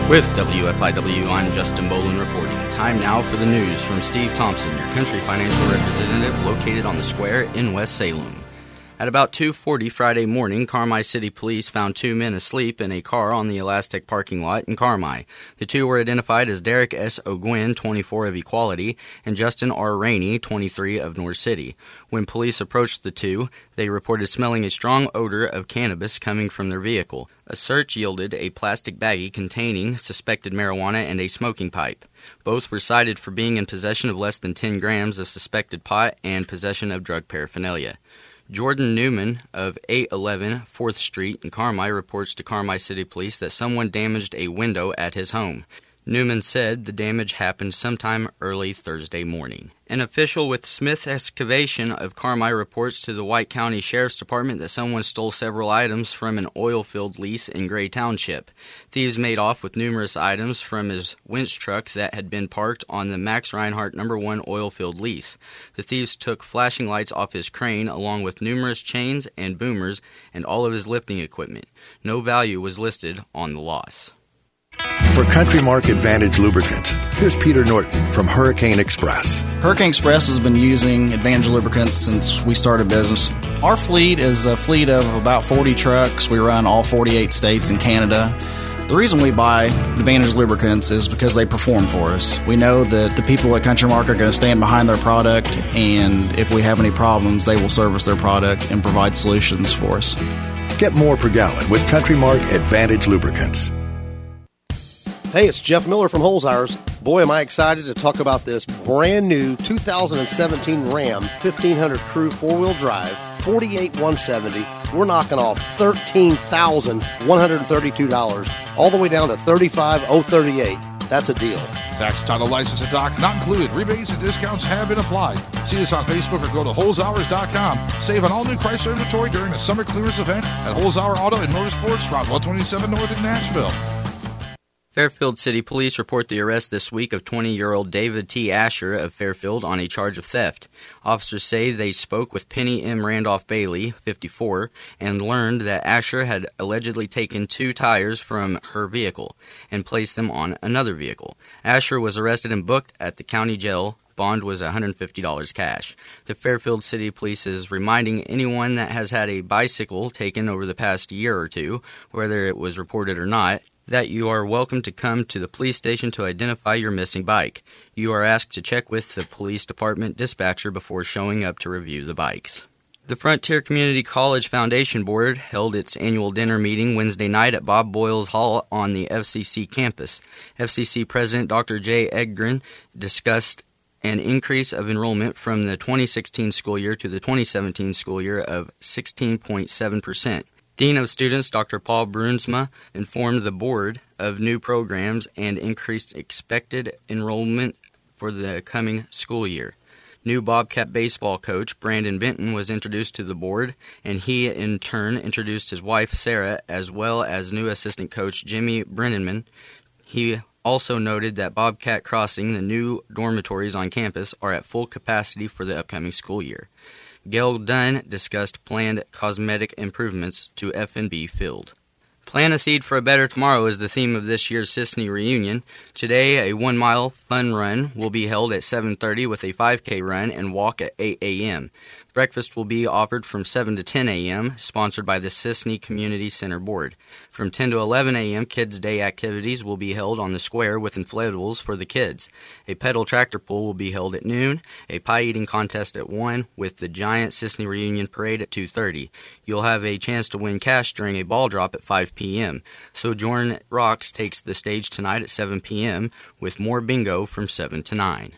With WFIW, I'm Justin Boland reporting. Time now for the news from Steve Thompson, your country financial representative located on the square in West Salem. At about 2:40 Friday morning, Carmi City Police found two men asleep in a car on the Elastic parking lot in Carmi. The two were identified as Derek S. O'Gwin, 24, of Equality, and Justin R. Rainey, 23, of North City. When police approached the two, they reported smelling a strong odor of cannabis coming from their vehicle. A search yielded a plastic baggie containing suspected marijuana and a smoking pipe. Both were cited for being in possession of less than 10 grams of suspected pot and possession of drug paraphernalia. Jordan Newman of 811 4th Street in Carmi reports to Carmi City Police that someone damaged a window at his home. Newman said the damage happened sometime early Thursday morning. An official with Smith Excavation of Carmi reports to the White County Sheriff's Department that someone stole several items from an oil field lease in Gray Township. Thieves made off with numerous items from his winch truck that had been parked on the Max Reinhardt No. 1 oil field lease. The thieves took flashing lights off his crane along with numerous chains and boomers and all of his lifting equipment. No value was listed on the loss. For Country Mark Advantage Lubricants, here's Peter Norton from Hurricane Express. Hurricane Express has been using Advantage Lubricants since we started business. Our fleet is a fleet of about 40 trucks. We run all 48 states and Canada. The reason we buy Advantage Lubricants is because they perform for us. We know that the people at Country Mark are going to stand behind their product, and if we have any problems, they will service their product and provide solutions for us. Get more per gallon with Country Mark Advantage Lubricants. Hey, it's Jeff Miller from Holzhauer's. Boy, am I excited to talk about this brand new 2017 Ram 1500 Crew 4-wheel drive, $48,170. We're knocking off $13,132, all the way down to $35,038. That's a deal. Tax, title, license, and doc not included. Rebates and discounts have been applied. See us on Facebook or go to Holzhauers.com. Save on all new Chrysler inventory during the summer clearance event at Holzhauer Auto and Motorsports, Route 127 North in Nashville. Fairfield City Police report the arrest this week of 20-year-old David T. Asher of Fairfield on a charge of theft. Officers say they spoke with Penny M. Randolph Bailey, 54, and learned that Asher had allegedly taken two tires from her vehicle and placed them on another vehicle. Asher was arrested and booked at the county jail. Bond was $150 cash. The Fairfield City Police is reminding anyone that has had a bicycle taken over the past year or two, whether it was reported or not, that you are welcome to come to the police station to identify your missing bike. You are asked to check with the police department dispatcher before showing up to review the bikes. The Frontier Community College Foundation Board held its annual dinner meeting Wednesday night at Bob Boyles Hall on the FCC campus. FCC President Dr. Jay Edgren discussed an increase of enrollment from the 2016 school year to the 2017 school year of 16.7%. Dean of Students Dr. Paul Brunsma informed the board of new programs and increased expected enrollment for the coming school year. New Bobcat baseball coach Brandon Benton was introduced to the board, and he in turn introduced his wife Sarah, as well as new assistant coach Jimmy Brennanman. He also noted that Bobcat Crossing, the new dormitories on campus, are at full capacity for the upcoming school year. Gail Dunn discussed planned cosmetic improvements to F&B Field. Plant a seed for a better tomorrow is the theme of this year's Sisney reunion. Today, a 1-mile fun run will be held at 7:30 with a 5K run and walk at 8 a.m. Breakfast will be offered from 7 to 10 a.m., sponsored by the Sisney Community Center Board. From 10 to 11 a.m., Kids' Day activities will be held on the square with inflatables for the kids. A pedal tractor pull will be held at noon, a pie-eating contest at 1, with the giant Sisney Reunion Parade at 2:30. You'll have a chance to win cash during a ball drop at 5 p.m. Sojourn Rocks takes the stage tonight at 7 p.m., with more bingo from 7 to 9.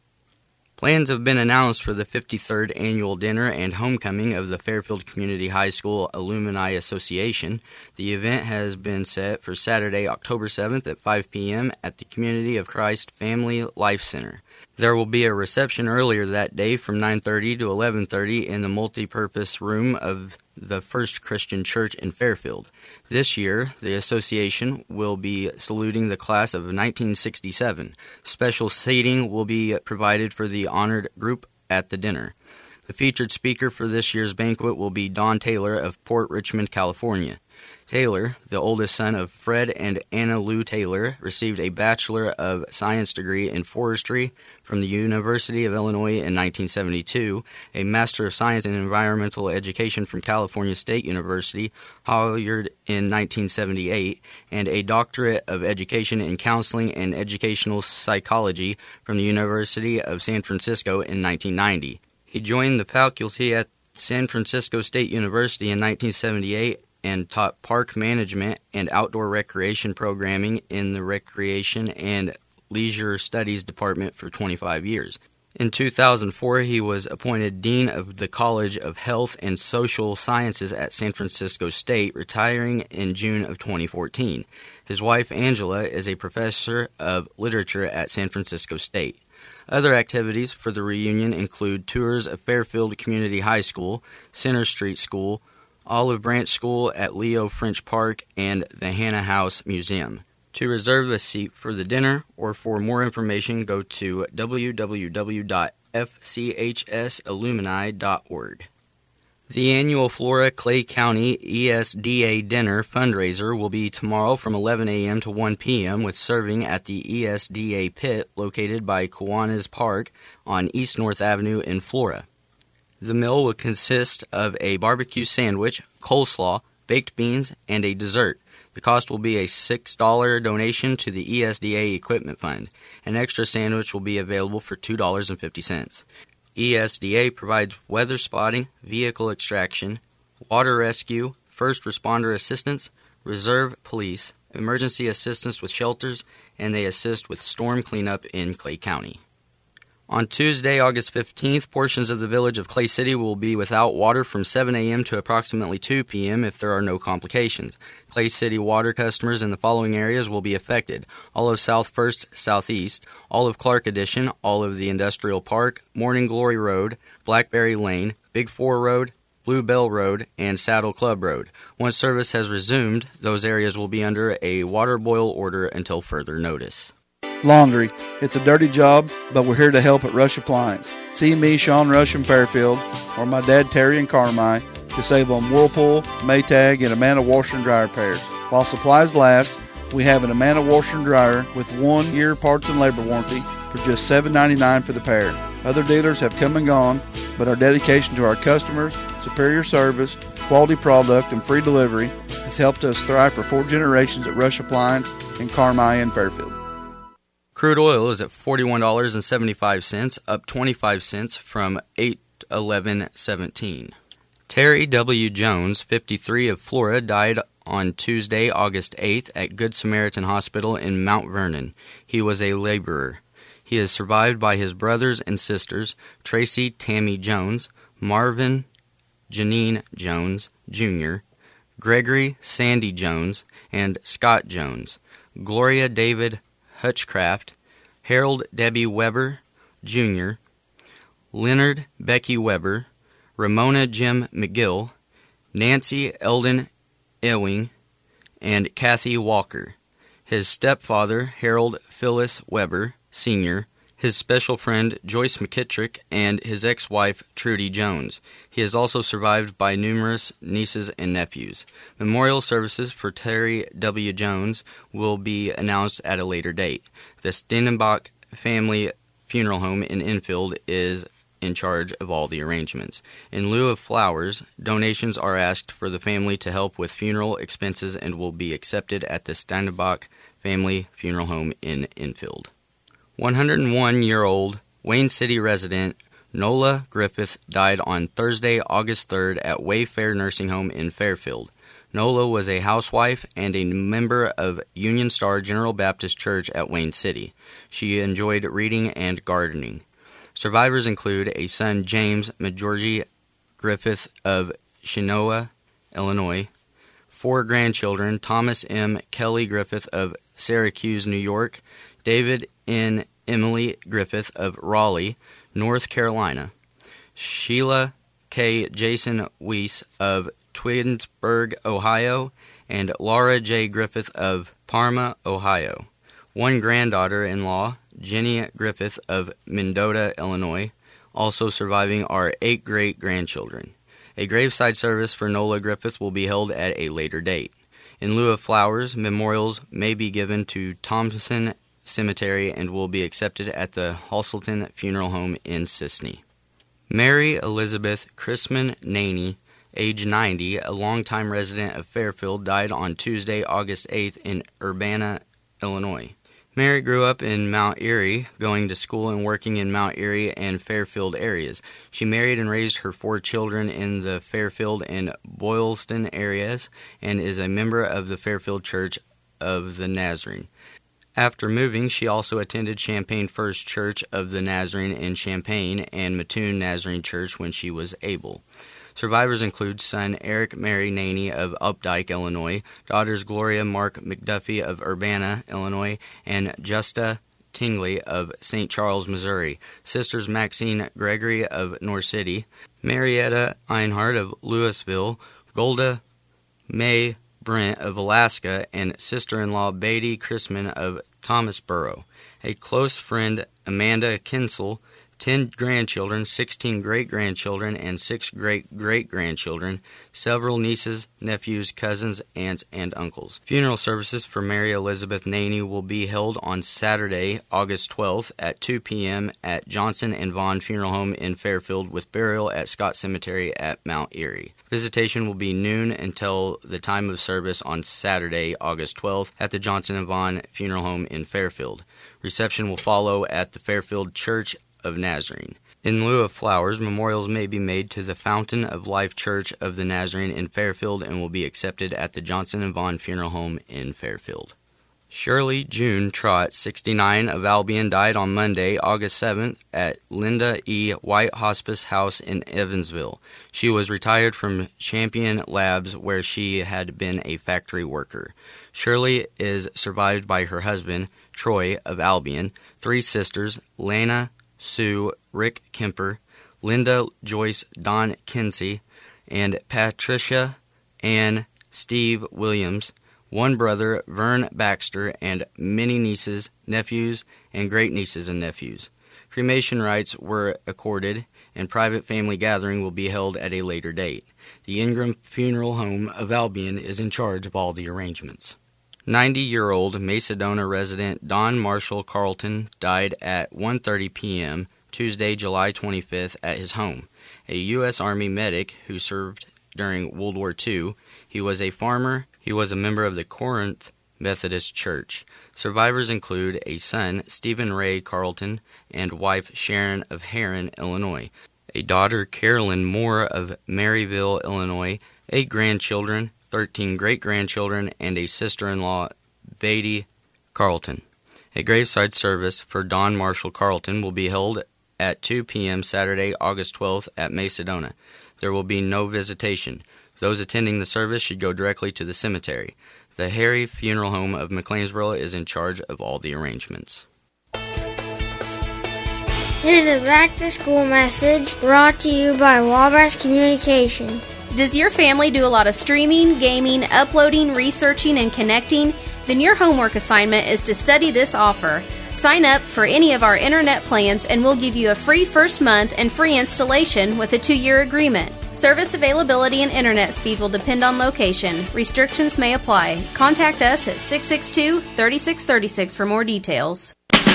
Plans have been announced for the 53rd annual dinner and homecoming of the Fairfield Community High School Alumni Association. The event has been set for Saturday, October 7th at 5 p.m. at the Community of Christ Family Life Center. There will be a reception earlier that day from 9:30 to 11:30 in the multi-purpose room of the First Christian Church in Fairfield. This year, the association will be saluting the class of 1967. Special seating will be provided for the honored group at the dinner. The featured speaker for this year's banquet will be Don Taylor of Port Richmond, California. Taylor, the oldest son of Fred and Anna Lou Taylor, received a Bachelor of Science degree in forestry from the University of Illinois in 1972, a Master of Science in Environmental Education from California State University, Halyard in 1978, and a Doctorate of Education in Counseling and Educational Psychology from the University of San Francisco in 1990. He joined the faculty at San Francisco State University in 1978 and taught park management and outdoor recreation programming in the Recreation and Leisure Studies Department for 25 years. In 2004, he was appointed Dean of the College of Health and Social Sciences at San Francisco State, retiring in June of 2014. His wife, Angela, is a professor of literature at San Francisco State. Other activities for the reunion include tours of Fairfield Community High School, Center Street School, Olive Branch School at Leo French Park, and the Hannah House Museum. To reserve a seat for the dinner or for more information, go to www.fchsalumni.org. The annual Flora Clay County ESDA Dinner fundraiser will be tomorrow from 11 a.m. to 1 p.m. with serving at the ESDA Pit located by Kiwanis Park on East North Avenue in Flora. The meal will consist of a barbecue sandwich, coleslaw, baked beans, and a dessert. The cost will be a $6 donation to the ESDA Equipment Fund. An extra sandwich will be available for $2.50. ESDA provides weather spotting, vehicle extraction, water rescue, first responder assistance, reserve police, emergency assistance with shelters, and they assist with storm cleanup in Clay County. On Tuesday, August 15th, portions of the village of Clay City will be without water from 7 a.m. to approximately 2 p.m. if there are no complications. Clay City water customers in the following areas will be affected: all of South First Southeast, all of Clark Addition, all of the Industrial Park, Morning Glory Road, Blackberry Lane, Big 4 Road, Blue Bell Road, and Saddle Club Road. Once service has resumed, those areas will be under a water boil order until further notice. Laundry. It's a dirty job, but we're here to help at Rush Appliance. See me, Sean Rush in Fairfield, or my dad, Terry in Carmi, to save on Whirlpool, Maytag, and Amana washer and dryer pairs. While supplies last, we have an Amana washer and dryer with 1-year parts and labor warranty for just $7.99 for the pair. Other dealers have come and gone, but our dedication to our customers, superior service, quality product, and free delivery has helped us thrive for 4 generations at Rush Appliance in Carmi and Fairfield. Crude oil is at $41.75, up 25 cents from $8.11.17. Terry W. Jones, 53, of Flora, died on Tuesday, August 8th at Good Samaritan Hospital in Mount Vernon. He was a laborer. He is survived by his brothers and sisters, Tracy Tammy Jones, Marvin Janine Jones, Jr., Gregory Sandy Jones, and Scott Jones, Gloria David Hutchcraft, Harold Debbie Weber, Jr., Leonard Becky Weber, Ramona Jim McGill, Nancy Eldon Ewing, and Kathy Walker. His stepfather, Harold Phyllis Weber, Sr., his special friend, Joyce McKittrick, and his ex-wife, Trudy Jones. He is also survived by numerous nieces and nephews. Memorial services for Terry W. Jones will be announced at a later date. The Stenenbach Family Funeral Home in Enfield is in charge of all the arrangements. In lieu of flowers, donations are asked for the family to help with funeral expenses and will be accepted at the Stenenbach Family Funeral Home in Enfield. 101-year-old Wayne City resident Nola Griffith died on Thursday, August 3rd at Wayfair Nursing Home in Fairfield. Nola was a housewife and a member of Union Star General Baptist Church at Wayne City. She enjoyed reading and gardening. Survivors include a son, James Majorgi Griffith of Chinoa, Illinois, 4 grandchildren, Thomas M. Kelly Griffith of Syracuse, New York, David N. Emily Griffith of Raleigh, North Carolina, Sheila K. Jason Weiss of Twinsburg, Ohio, and Laura J. Griffith of Parma, Ohio. 1 granddaughter-in-law, Jenny Griffith of Mendota, Illinois. Also surviving are 8 great-grandchildren. A graveside service for Nola Griffith will be held at a later date. In lieu of flowers, memorials may be given to Thompson Cemetery and will be accepted at the Hosselton Funeral Home in Sisney. Mary Elizabeth Chrisman Naney, age 90, a longtime resident of Fairfield, died on Tuesday, August 8th in Urbana, Illinois. Mary grew up in Mount Airy, going to school and working in Mount Airy and Fairfield areas. She married and raised her 4 children in the Fairfield and Boylston areas and is a member of the Fairfield Church of the Nazarene. After moving, she also attended Champaign First Church of the Nazarene in Champaign and Mattoon Nazarene Church when she was able. Survivors include son Eric Mary Naney of Updike, Illinois, daughters Gloria Mark McDuffie of Urbana, Illinois, and Justa Tingley of St. Charles, Missouri, sisters Maxine Gregory of North City, Marietta Einhardt of Louisville, Golda May Brent of Alaska, and sister-in-law Beatty Chrisman of Thomasboro. A close friend, Amanda Kinsel, 10 grandchildren, 16 great-grandchildren, and 6 great-great-grandchildren, several nieces, nephews, cousins, aunts, and uncles. Funeral services for Mary Elizabeth Naney will be held on Saturday, August 12th at 2 p.m. at Johnson and Vaughn Funeral Home in Fairfield, with burial at Scott Cemetery at Mount Airy. Visitation will be noon until the time of service on Saturday, August 12th at the Johnson and Vaughn Funeral Home in Fairfield. Reception will follow at the Fairfield Church of Nazarene. In lieu of flowers, memorials may be made to the Fountain of Life Church of the Nazarene in Fairfield and will be accepted at the Johnson and Vaughn Funeral Home in Fairfield. Shirley June Trott, 69, of Albion, died on Monday, August 7th at Linda E. White Hospice House in Evansville. She was retired from Champion Labs, where she had been a factory worker. Shirley is survived by her husband, Troy, of Albion, 3 sisters, Lana, Sue, Rick Kemper, Linda Joyce Don Kinsey, and Patricia Ann Steve Williams, 1 brother, Vern Baxter, and many nieces, nephews, and great-nieces and nephews. Cremation rites were accorded, and private family gathering will be held at a later date. The Ingram Funeral Home of Albion is in charge of all the arrangements. 90-year-old Macedonia resident Don Marshall Carlton died at 1:30 p.m. Tuesday, July 25th at his home. A U.S. Army medic who served during World War II. He was a farmer. He was a member of the Corinth Methodist Church. Survivors include a son, Stephen Ray Carlton, and wife Sharon of Heron, Illinois, a daughter, Carolyn Moore of Maryville, Illinois, 8 grandchildren, 13 great-grandchildren, and a sister-in-law, Beatty Carlton. A graveside service for Don Marshall Carlton will be held at 2 p.m. Saturday, August 12th at Macedonia. There will be no visitation. Those attending the service should go directly to the cemetery. The Harry Funeral Home of McLeansboro is in charge of all the arrangements. Here's a back-to-school message brought to you by Wabash Communications. Does your family do a lot of streaming, gaming, uploading, researching, and connecting? Then your homework assignment is to study this offer. Sign up for any of our internet plans and we'll give you a free first month and free installation with a 2-year agreement. Service availability and internet speed will depend on location. Restrictions may apply. Contact us at 662-3636 for more details.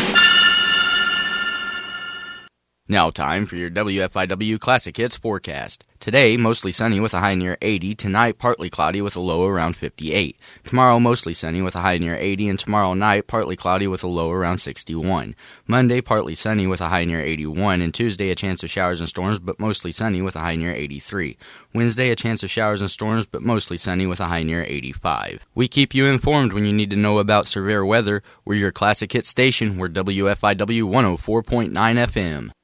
Now time for your WFIW Classic Hits forecast. Today, mostly sunny with a high near 80. Tonight, partly cloudy with a low around 58. Tomorrow, mostly sunny with a high near 80. And tomorrow night, partly cloudy with a low around 61. Monday, partly sunny with a high near 81. And Tuesday, a chance of showers and storms, but mostly sunny with a high near 83. Wednesday, a chance of showers and storms, but mostly sunny with a high near 85. We keep you informed when you need to know about severe weather. We're your Classic Hits station. We're WFIW 104.9 FM.